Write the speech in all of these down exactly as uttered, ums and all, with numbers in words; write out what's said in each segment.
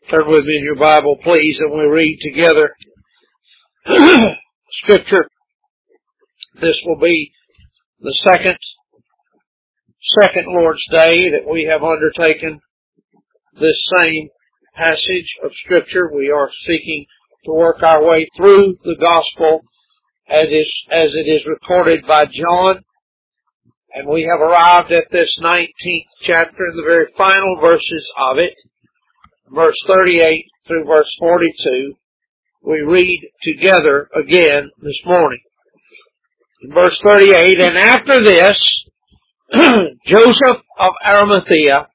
Turn with me in your Bible, please, and we read together Scripture. This will be the second, second Lord's Day that we have undertaken this same passage of Scripture. We are seeking to work our way through the Gospel as is, as it is recorded by John. And we have arrived at this nineteenth chapter in the very final verses of it. Verse thirty-eight through verse forty-two, we read together again this morning. In verse thirty-eight, and after this, Joseph of Arimathea,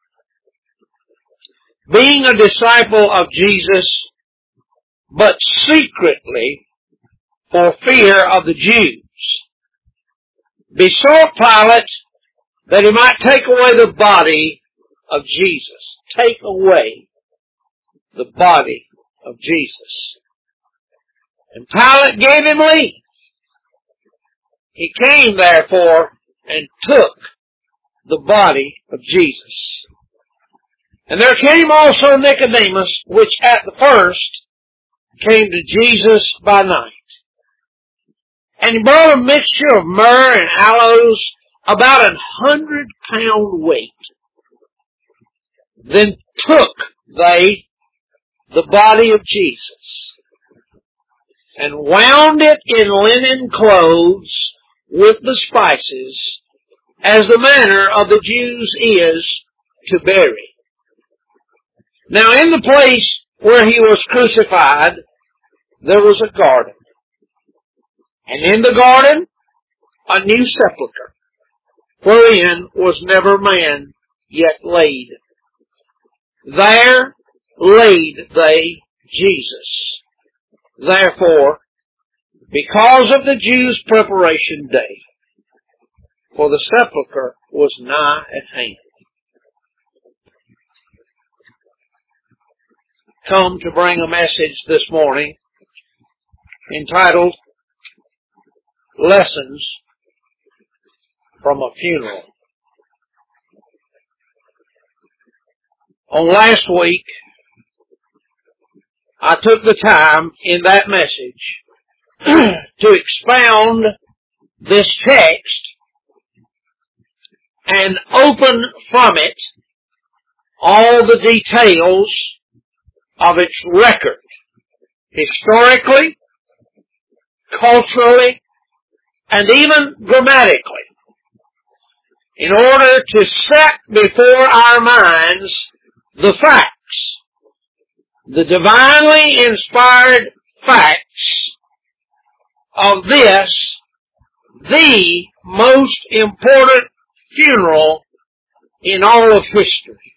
being a disciple of Jesus, but secretly for fear of the Jews, besought Pilate that he might take away the body of Jesus. Take away the body of Jesus. And Pilate gave him leave. He came therefore and took the body of Jesus. And there came also Nicodemus, which at the first came to Jesus by night. And he brought a mixture of myrrh and aloes, about an hundred pound weight. Then took they the body of Jesus, and wound it in linen clothes with the spices, as the manner of the Jews is to bury. Now in the place where he was crucified, there was a garden, and in the garden a new sepulchre, wherein was never man yet laid. There laid they Jesus. Therefore, because of the Jews' preparation day, for the sepulchre was nigh at hand. Come to bring a message this morning entitled Lessons from a Funeral. On last week, I took the time in that message to expound this text and open from it all the details of its record, historically, culturally, and even grammatically, in order to set before our minds the facts, the divinely inspired facts of this, the most important funeral in all of history.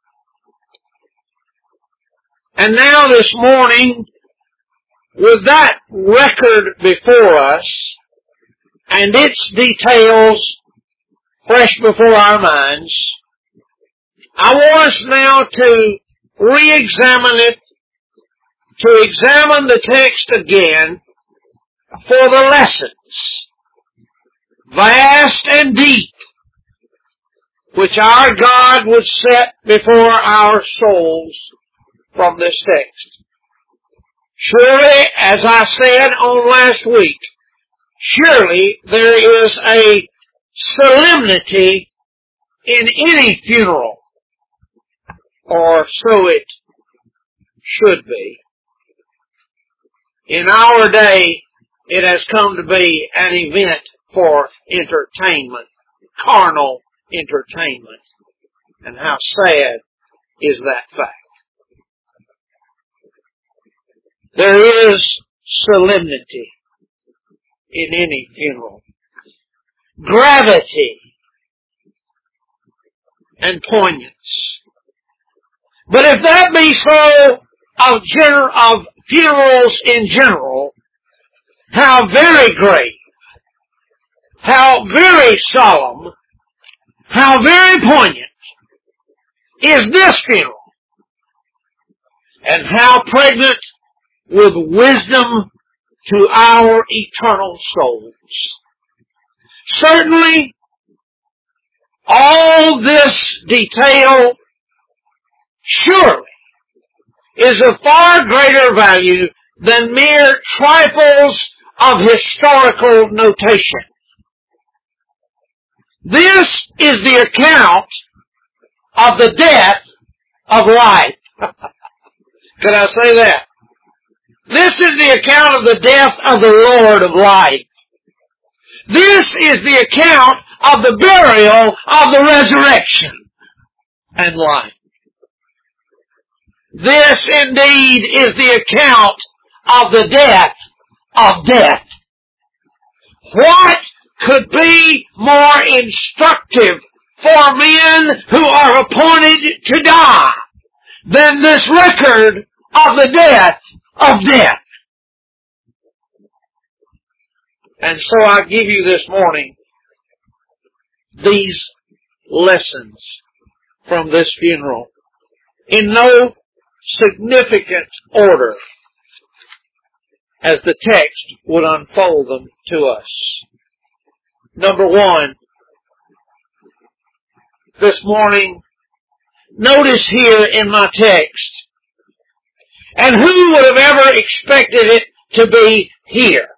And now this morning, with that record before us, and its details fresh before our minds, I want us now to re-examine it, to examine the text again for the lessons, vast and deep, which our God would set before our souls from this text. Surely, as I said on last week, surely there is a solemnity in any funeral, or so it should be. In our day, it has come to be an event for entertainment, carnal entertainment. And how sad is that fact? There is solemnity in any funeral, gravity and poignance. But if that be so of, gener- of funerals in general, how very grave, how very solemn, how very poignant is this funeral, and how pregnant with wisdom to our eternal souls. Certainly, all this detail surely is of far greater value than mere trifles of historical notation. This is the account of the death of life. Could I say that? This is the account of the death of the Lord of life. This is the account of the burial of the resurrection and life. This indeed is the account of the death of death. What could be more instructive for men who are appointed to die than this record of the death of death? And so I give you this morning these lessons from this funeral in no significant order as the text would unfold them to us. Number one, this morning, notice here in my text, and who would have ever expected it to be here?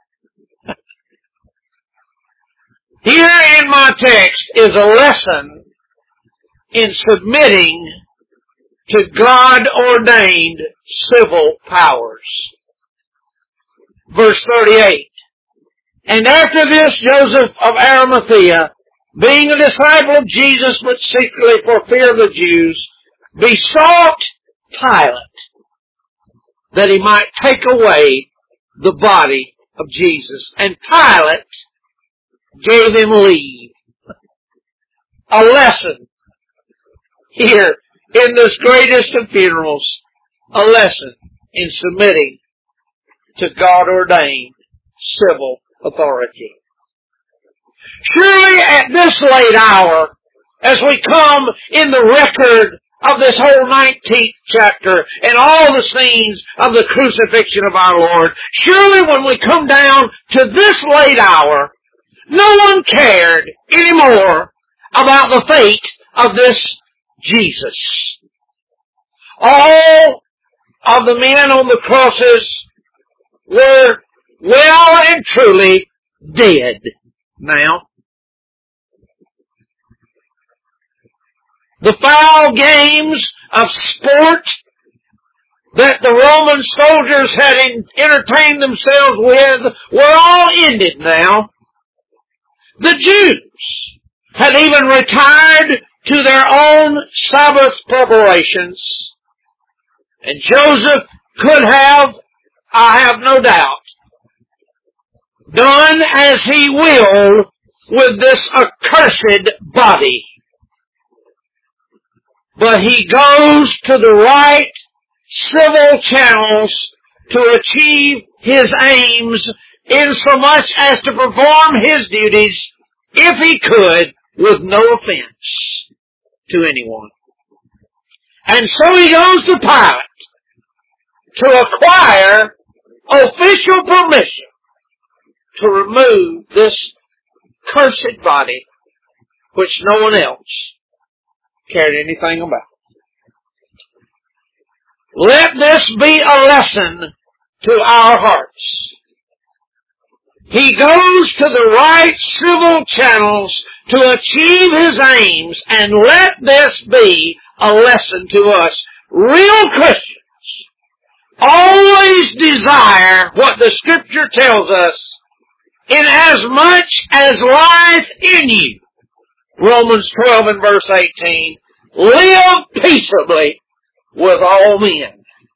Here in my text is a lesson in submitting to God-ordained civil powers. Verse thirty-eight. And after this, Joseph of Arimathea, being a disciple of Jesus, but secretly for fear of the Jews, besought Pilate that he might take away the body of Jesus. And Pilate gave him leave. A lesson here in this greatest of funerals, a lesson in submitting to God-ordained civil authority. Surely at this late hour, as we come in the record of this whole nineteenth chapter and all the scenes of the crucifixion of our Lord, surely when we come down to this late hour, no one cared anymore about the fate of this Jesus. All of the men on the crosses were well and truly dead now. The foul games of sport that the Roman soldiers had entertained themselves with were all ended now. The Jews had even retired to their own Sabbath preparations. And Joseph could have, I have no doubt, done as he willed with this accursed body. But he goes to the right civil channels to achieve his aims, insomuch as to perform his duties, if he could, with no offense to anyone. And so he goes to Pilate to acquire official permission to remove this cursed body, which no one else cared anything about. Let this be a lesson to our hearts. He goes to the right civil channels to achieve his aims, and let this be a lesson to us. Real Christians always desire what the Scripture tells us, in as much as lieth in you. Romans twelve and verse eighteen, live peaceably with all men.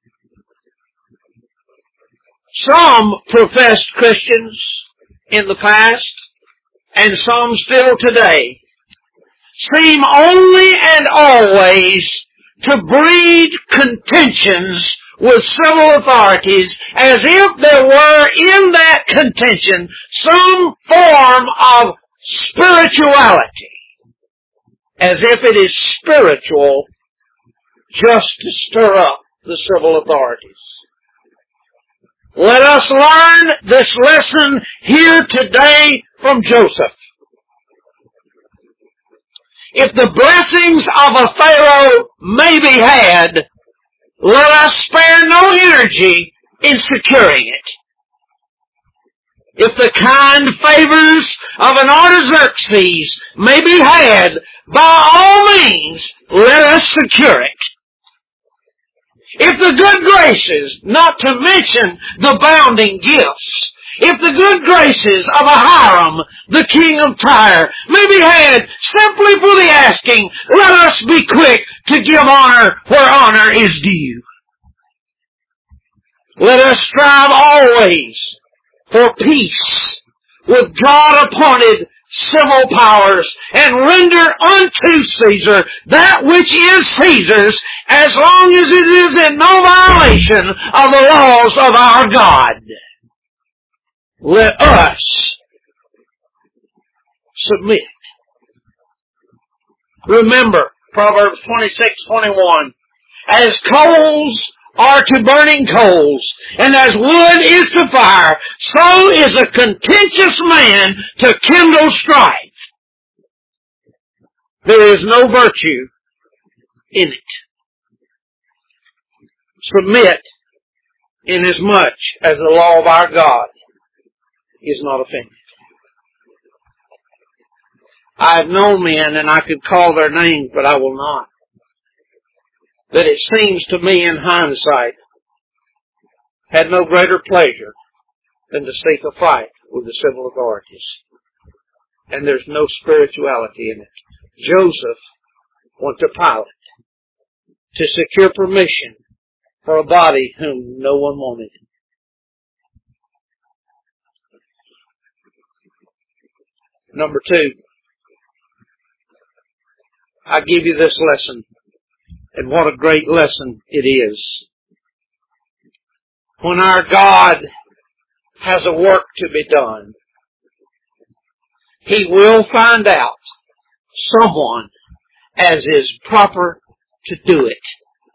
Some professed Christians in the past, and some still today, seem only and always to breed contentions with civil authorities, as if there were in that contention some form of spirituality, as if it is spiritual just to stir up the civil authorities. Let us learn this lesson here today from Joseph. If the blessings of a Pharaoh may be had, let us spare no energy in securing it. If the kind favors of an Artaxerxes may be had, by all means, let us secure it. If the good graces, not to mention the bounding gifts, if the good graces of a Hiram, the king of Tyre, may be had simply for the asking, let us be quick to give honor where honor is due. Let us strive always for peace with God-appointed civil powers, and render unto Caesar that which is Caesar's, as long as it is in no violation of the laws of our God. Let us submit. Remember, Proverbs twenty-six twenty-one, as coals are to burning coals, and as wood is to fire, so is a contentious man to kindle strife. There is no virtue in it. Submit inasmuch as the law of our God is not offended. I have known men, and I could call their names, but I will not, that it seems to me in hindsight had no greater pleasure than to seek a fight with the civil authorities. And there's no spirituality in it. Joseph went to Pilate to secure permission for a body whom no one wanted. Number two, I give you this lesson. And what a great lesson it is. When our God has a work to be done, He will find out someone as is proper to do it,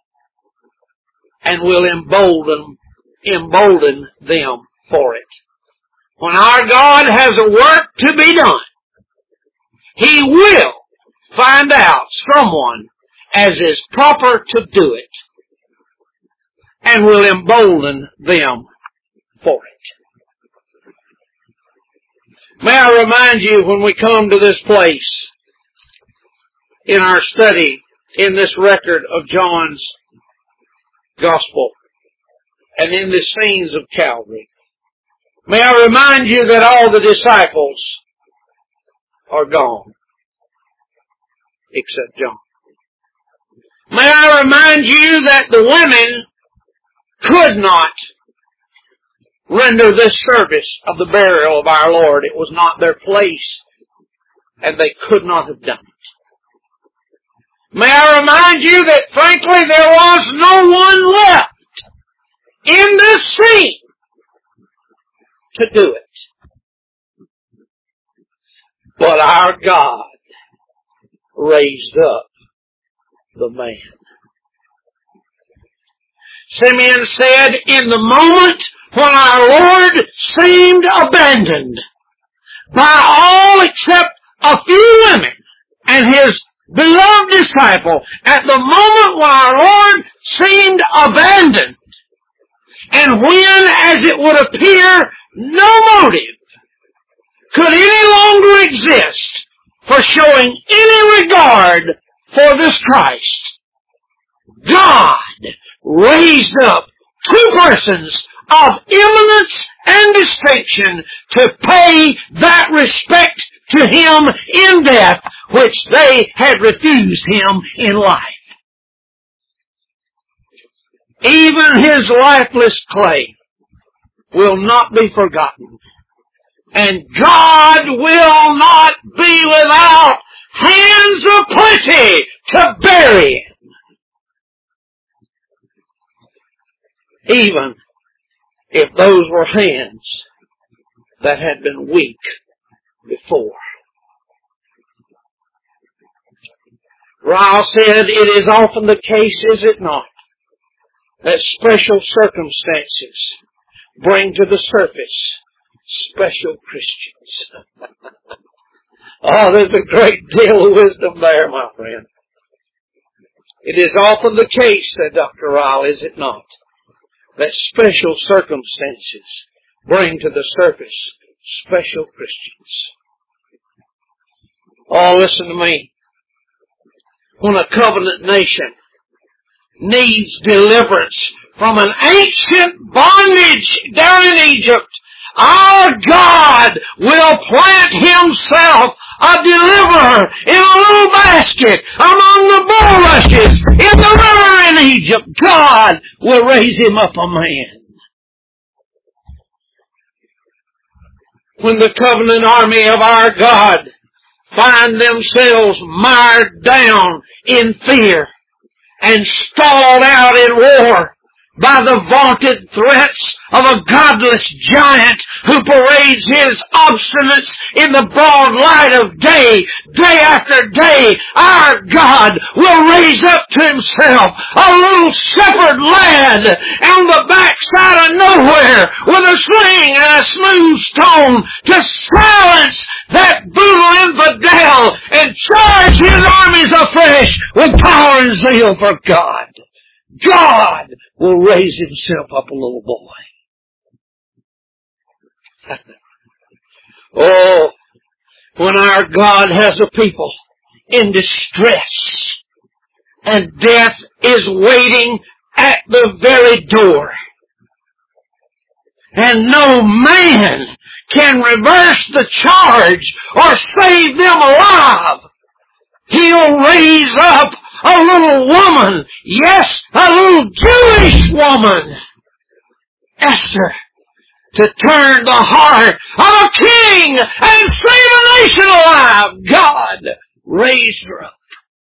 and will embolden, embolden them for it. When our God has a work to be done, He will find out someone as is proper to do it, and will embolden them for it. May I remind you, when we come to this place in our study in this record of John's Gospel and in the scenes of Calvary, may I remind you that all the disciples are gone except John. May I remind you that the women could not render this service of the burial of our Lord. It was not their place, and they could not have done it. May I remind you that, frankly, there was no one left in this scene to do it. But our God raised up the man. Simeon said, in the moment when our Lord seemed abandoned by all except a few women and His beloved disciple, at the moment when our Lord seemed abandoned, and when, as it would appear, no motive could any longer exist for showing any regard for this Christ, God raised up two persons of eminence and distinction to pay that respect to Him in death which they had refused Him in life. Even His lifeless clay will not be forgotten, and God will not be without hands of plenty to bury Him. Even if those were hands that had been weak before. Ryle said, it is often the case, is it not, that special circumstances bring to the surface special Christians. Oh, there's a great deal of wisdom there, my friend. It is often the case, said Doctor Ryle, is it not, that special circumstances bring to the surface special Christians. Oh, listen to me. When a covenant nation needs deliverance from an ancient bondage down in Egypt, our God will plant Himself a deliverer in a little basket among the bulrushes in the river in Egypt. God will raise Him up a man. When the covenant army of our God find themselves mired down in fear and stalled out in war by the vaunted threats of a godless giant who parades his obstinance in the broad light of day, day after day, our God will raise up to Himself a little shepherd lad on the backside of nowhere with a sling and a smooth stone to silence that brutal infidel and charge his armies afresh with power and zeal for God. God will raise Himself up a little boy. Oh, when our God has a people in distress and death is waiting at the very door and no man can reverse the charge or save them alive, He'll raise up a little woman, yes, a little Jewish woman, Esther, to turn the heart of a king and save a nation alive. God raised her up.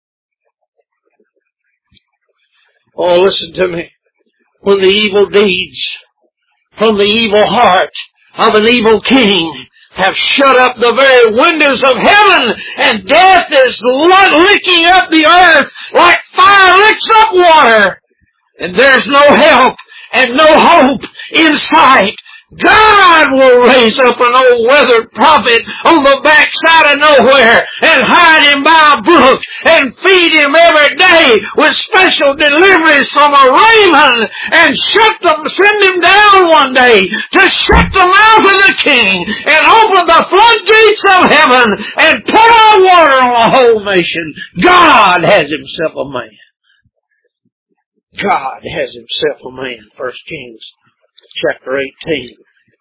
Oh, listen to me. When the evil deeds from the evil heart of an evil king have shut up the very windows of heaven, and death is licking up the earth like fire licks up water, and there's no help and no hope in sight, God will raise up an old weathered prophet on the backside of nowhere and hide him by a brook and feed him every day with special deliveries from a raven and shut them, send him down one day to shut the mouth of the king and open the floodgates of heaven and pour out water on a whole nation. God has Himself a man. God has Himself a man. First Kings chapter eighteen.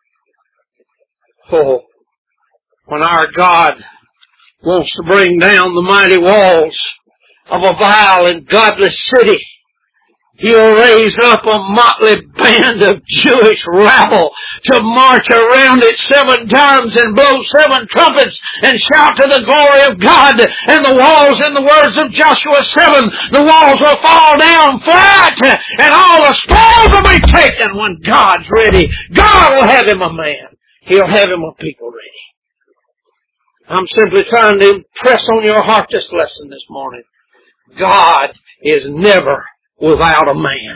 Oh, when our God wants to bring down the mighty walls of a vile and godless city, He'll raise up a motley band of Jewish rabble to march around it seven times and blow seven trumpets and shout to the glory of God. And the walls, in the words of Joshua seven, the walls will fall down flat and all the spoils will be taken when God's ready. God will have Him a man. He'll have Him a people ready. I'm simply trying to impress on your heart this lesson this morning. God is never without a man.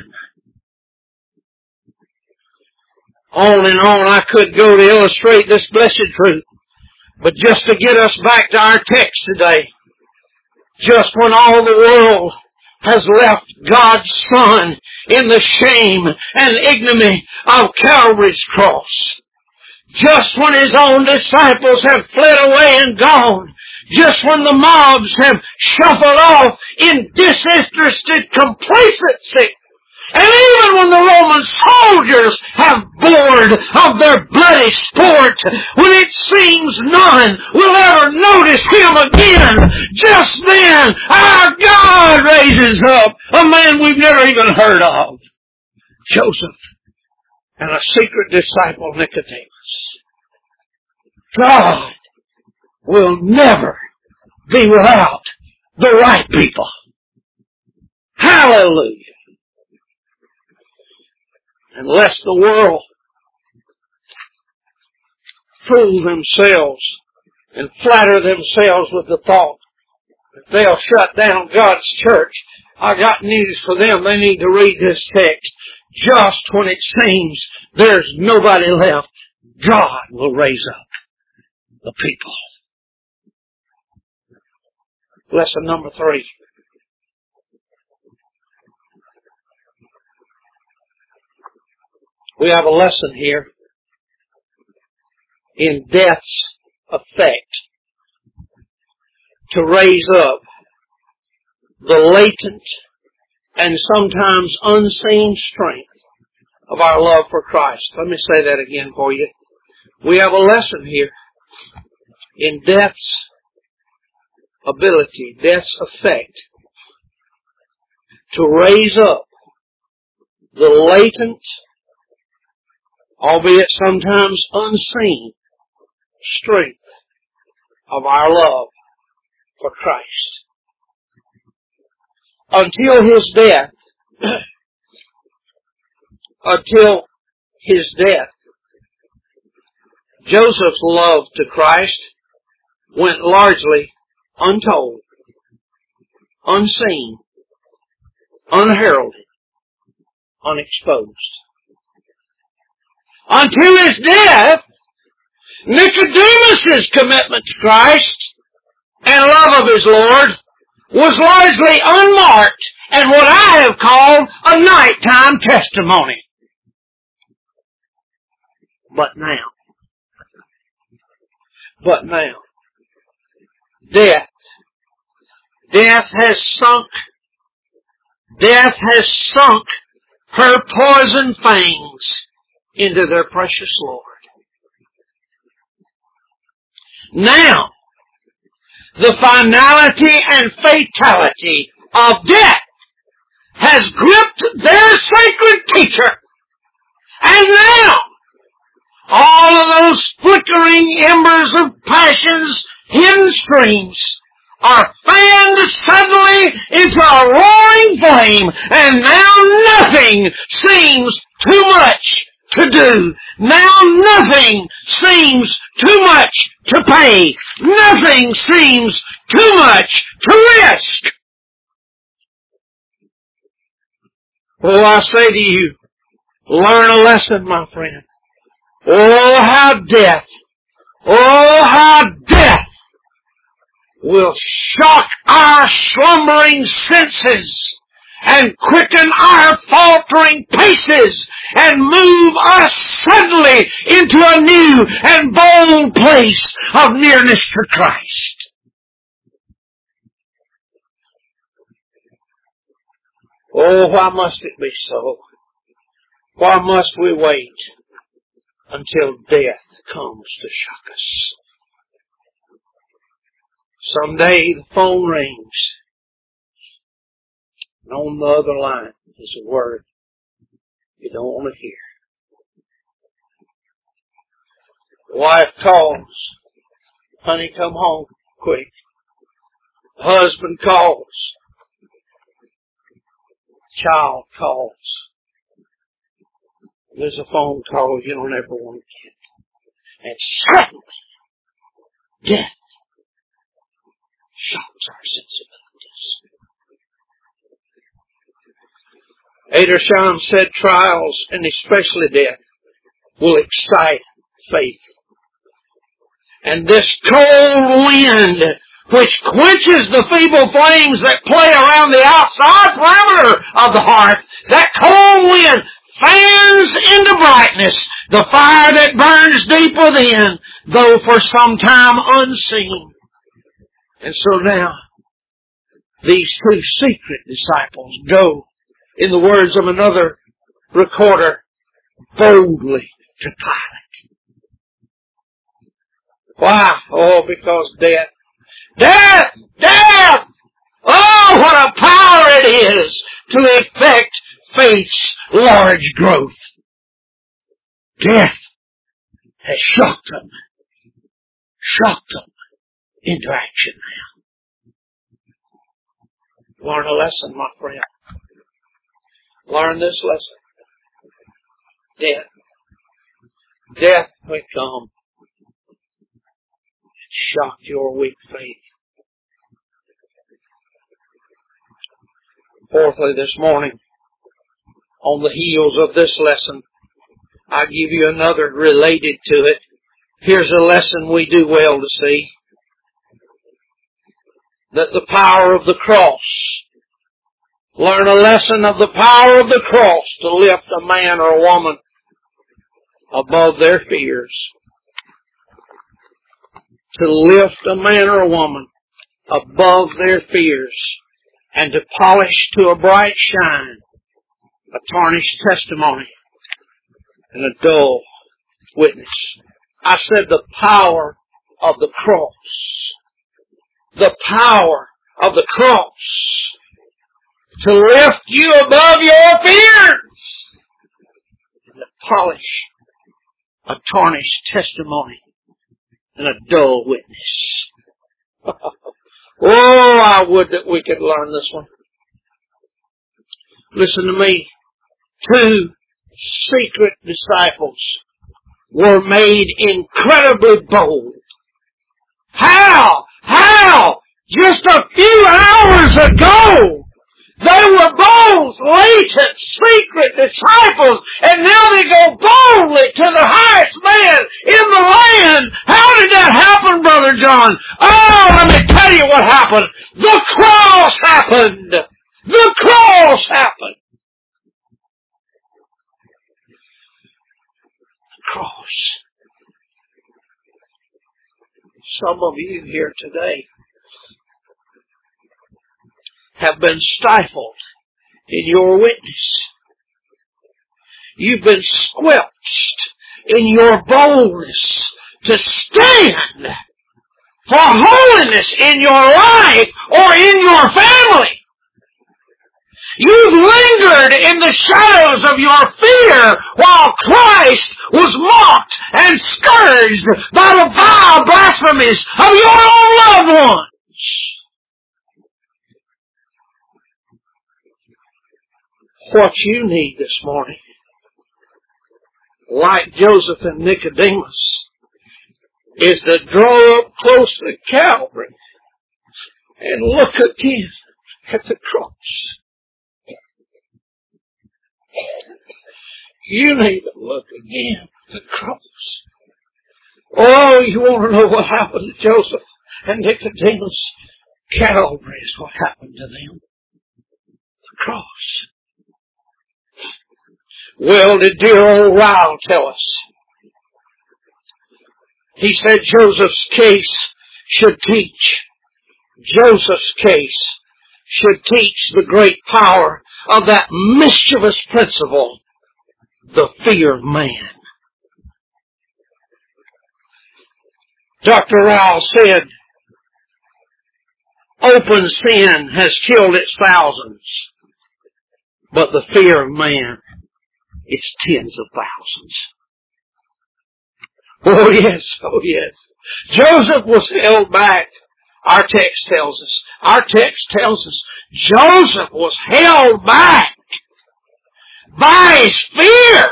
On and on I could go to illustrate this blessed truth. But just to get us back to our text today, just when all the world has left God's Son in the shame and ignominy of Calvary's cross, just when His own disciples have fled away and gone, just when the mobs have shuffled off in disinterested complacency, and even when the Roman soldiers have bored of their bloody sport, when it seems none will ever notice Him again, just then our God raises up a man we've never even heard of, Joseph, and a secret disciple, Nicodemus. God will never be without the right people. Hallelujah. Unless the world fool themselves and flatter themselves with the thought that they'll shut down God's church, I got news for them. They need to read this text. Just when it seems there's nobody left, God will raise up the people. Lesson number three. We have a lesson here in death's effect to raise up the latent and sometimes unseen strength of our love for Christ. Let me say that again for you. We have a lesson here in death's ability, death's effect to raise up the latent, albeit sometimes unseen, strength of our love for Christ. Until His death, until His death, Joseph's love to Christ went largely untold, unseen, unheralded, unexposed. Until His death, Nicodemus' commitment to Christ and love of his Lord was largely unmarked and what I have called a nighttime testimony. But now, but now, death, death has sunk, death has sunk her poison fangs into their precious Lord. Now, the finality and fatality of death has gripped their sacred teacher. And now, all of those flickering embers of passion's hidden streams are fanned suddenly into a roaring flame, and now nothing seems too much to do. Now nothing seems too much to pay. Nothing seems too much to risk. Oh, I say to you, learn a lesson, my friend. Oh, how death, oh, how death will shock our slumbering senses and quicken our faltering paces and move us suddenly into a new and bold place of nearness to Christ. Oh, why must it be so? Why must we wait until death comes to shock us? Someday the phone rings, and on the other line is a word you don't want to hear. The wife calls, honey, come home quick. The husband calls, child calls. There's a phone call you don't ever want to get. And suddenly, death shocks our sensibilities. Edersheim said trials, and especially death, will excite faith. And this cold wind, which quenches the feeble flames that play around the outside perimeter of the heart, that cold wind fans into brightness the fire that burns deep within, though for some time unseen. And so now, these two secret disciples go, in the words of another recorder, boldly to Pilate. Why? Oh, because death. Death! Death! Oh, what a power it is to effect faith's large growth. Death has shocked them. Shocked them into action now. Learn a lesson, my friend. Learn this lesson. Death. Death may come and shock your weak faith. Fourthly, this morning, on the heels of this lesson, I give you another related to it. Here's a lesson we do well to see. That the power of the cross, learn a lesson of the power of the cross to lift a man or a woman above their fears. To lift a man or a woman above their fears and to polish to a bright shine a tarnished testimony and a dull witness. I said the power of the cross. The power of the cross to lift you above your fears and to polish a tarnished testimony and a dull witness. Oh, I would that we could learn this one. Listen to me. Two secret disciples were made incredibly bold. How? How? Just a few hours ago, they were bold, latent, secret disciples, and now they go boldly to the highest man in the land. How did that happen, Brother John? Oh, let me tell you what happened. The cross happened. The cross happened. The cross. Some of you here today have been stifled in your witness. You've been squelched in your boldness to stand for holiness in your life or in your family. You've lingered in the shadows of your fear while Christ was mocked and scourged by the vile blasphemies of your own loved ones. What you need this morning, like Joseph and Nicodemus, is to draw up close to Calvary and look again at the cross. You need to look again at the cross. Oh, you want to know what happened to Joseph and Nicodemus? Calvary is what happened to them. The cross. Well, did dear old Ryle tell us? He said Joseph's case should teach. Joseph's case should teach the great power of that mischievous principle, the fear of man. Doctor Ryle said, open sin has killed its thousands, but the fear of man, it's tens of thousands. Oh yes, oh yes. Joseph was held back. Our text tells us. Our text tells us Joseph was held back by his fear.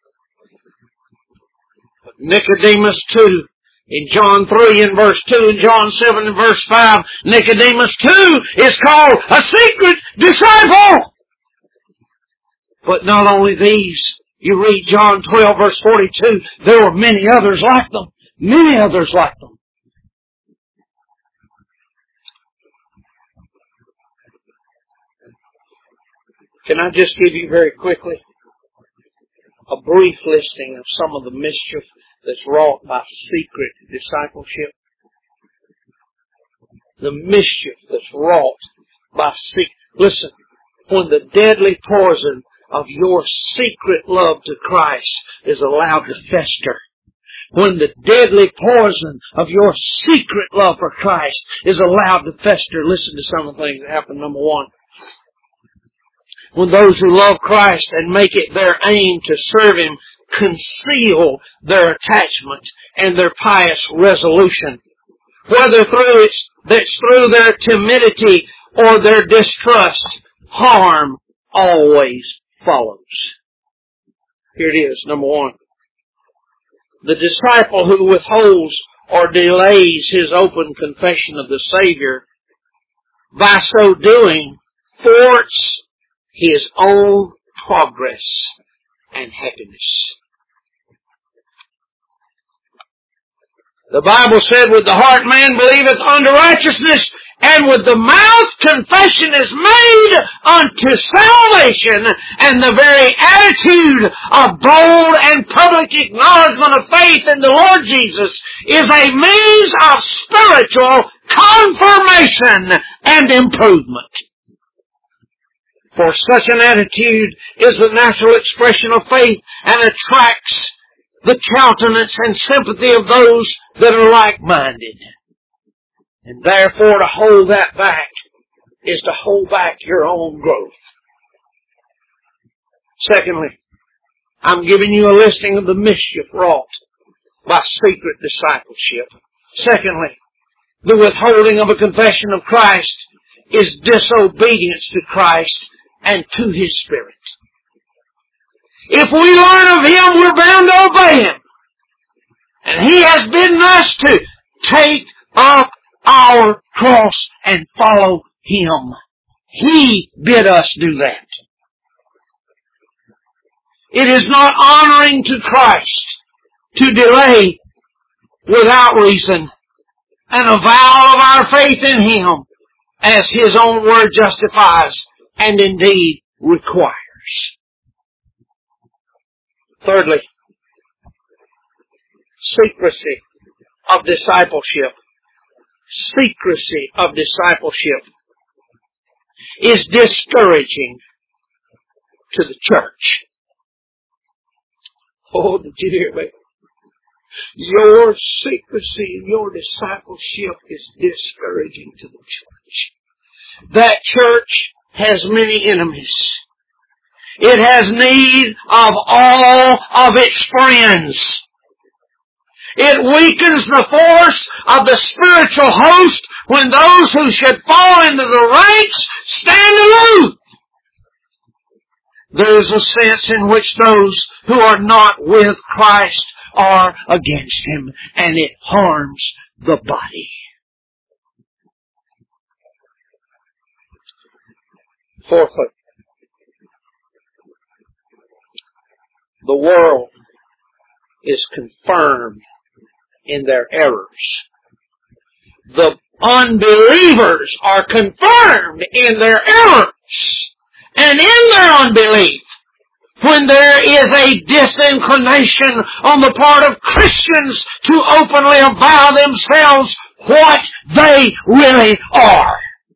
But Nicodemus too, in John three and verse two and John seven and verse five, Nicodemus too is called a secret disciple. But not only these, you read John twelve verse forty-two, there were many others like them. Many others like them. Can I just give you very quickly a brief listing of some of the mischief that's wrought by secret discipleship? The mischief that's wrought by secret. Listen, when the deadly poison of your secret love to Christ is allowed to fester, when the deadly poison of your secret love for Christ is allowed to fester, listen to some of the things that happen. Number one, when those who love Christ and make it their aim to serve Him conceal their attachment and their pious resolution, whether through it's, it's through their timidity or their distrust, harm always follows. Here it is, number one. The disciple who withholds or delays his open confession of the Savior, by so doing, thwarts his own progress and happiness. The Bible said, with the heart man believeth unto righteousness, And with the mouth confession is made unto salvation, and the very attitude of bold and public acknowledgement of faith in the Lord Jesus is a means of spiritual confirmation and improvement. For such an attitude is the natural expression of faith and attracts the countenance and sympathy of those that are like-minded. And therefore to hold that back is to hold back your own growth. Secondly, I'm giving you a listing of the mischief wrought by secret discipleship. Secondly, the withholding of a confession of Christ is disobedience to Christ and to His Spirit. If we learn of Him, we're bound to obey Him. And He has bidden us to take up our cross and follow Him. He bid us do that. It is not honoring to Christ to delay without reason an avowal of our faith in Him, as His own word justifies and indeed requires. Thirdly, secrecy of discipleship. Secrecy of discipleship is discouraging to the church. Oh, did you hear me? Your secrecy in your discipleship is discouraging to the church. That church has many enemies. It has need of all of its friends. It weakens the force of the spiritual host when those who should fall into the ranks stand aloof. There is a sense in which those who are not with Christ are against Him, and it harms the body. Fourthly, the world is confirmed in their errors. The unbelievers are confirmed in their errors and in their unbelief. When there is a disinclination on the part of Christians to openly avow themselves what they really are.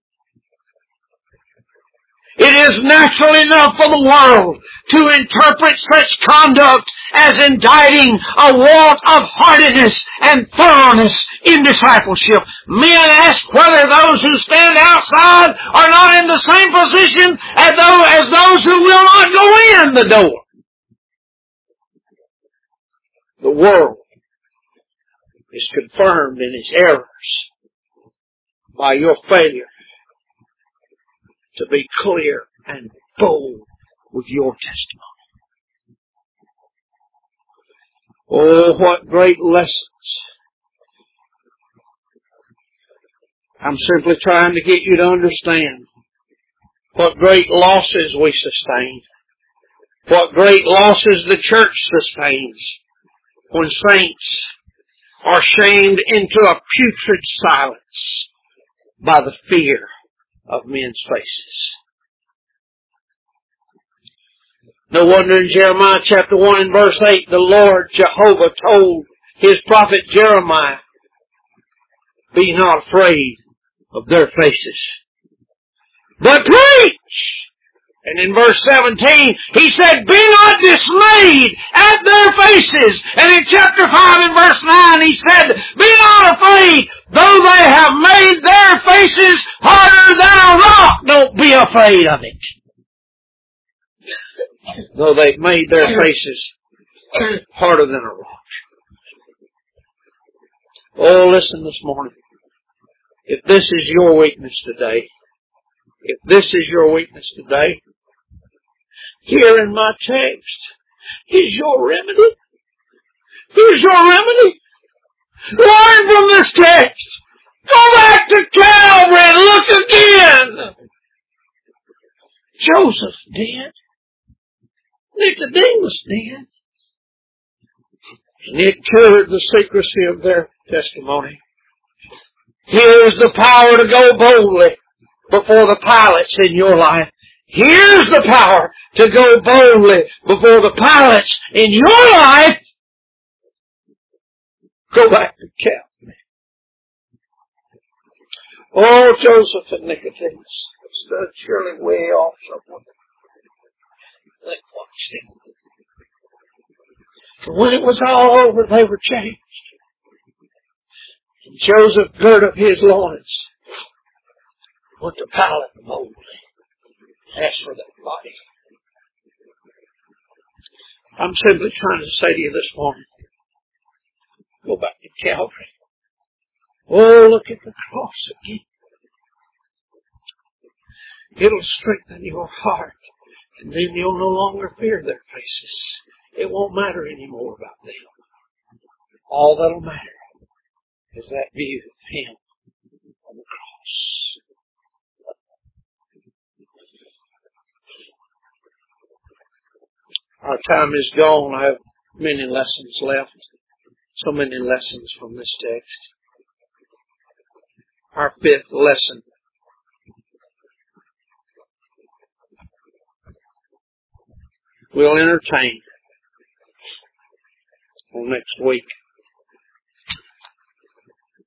It is natural enough for the world to interpret such conduct as indicting a want of heartiness and thoroughness in discipleship. Men ask whether those who stand outside are not in the same position as those, as those who will not go in the door. The world is confirmed in its errors by your failure to be clear and bold with your testimony. Oh, what great lessons. I'm simply trying to get you to understand what great losses we sustain. What great losses the church sustains when saints are shamed into a putrid silence by the fear of men's faces. No wonder in Jeremiah chapter one and verse eight, the Lord Jehovah told His prophet Jeremiah, be not afraid of their faces, but preach. And in verse seventeen, He said, be not dismayed at their faces. And in chapter five and verse nine, He said, be not afraid, though they have made their faces harder than a rock. Don't be afraid of it. Though they've made their faces harder than a rock. Oh, listen this morning. If this is your weakness today, if this is your weakness today, here in my text is your remedy. Here's your remedy. Learn from this text. Go back to Calvary and look again. Joseph did. Nicodemus did. And it cured the secrecy of their testimony. Here's the power to go boldly before the pilots in your life. Here's the power to go boldly before the pilots in your life. Go back to Calvary. Oh, Joseph and Nicodemus stood surely way off somewhere. They watched him. But when it was all over, they were changed. And Joseph girded up his loins, went to Pilate boldly, asked for that body. I'm simply trying to say to you this morning, go back to Calvary. Oh, look at the cross again. It'll strengthen your heart. And then you'll no longer fear their faces. It won't matter anymore about them. All that'll matter is that view of Him on the cross. Our time is gone. I have many lessons left. So many lessons from this text. Our fifth lesson. We'll entertain on next week.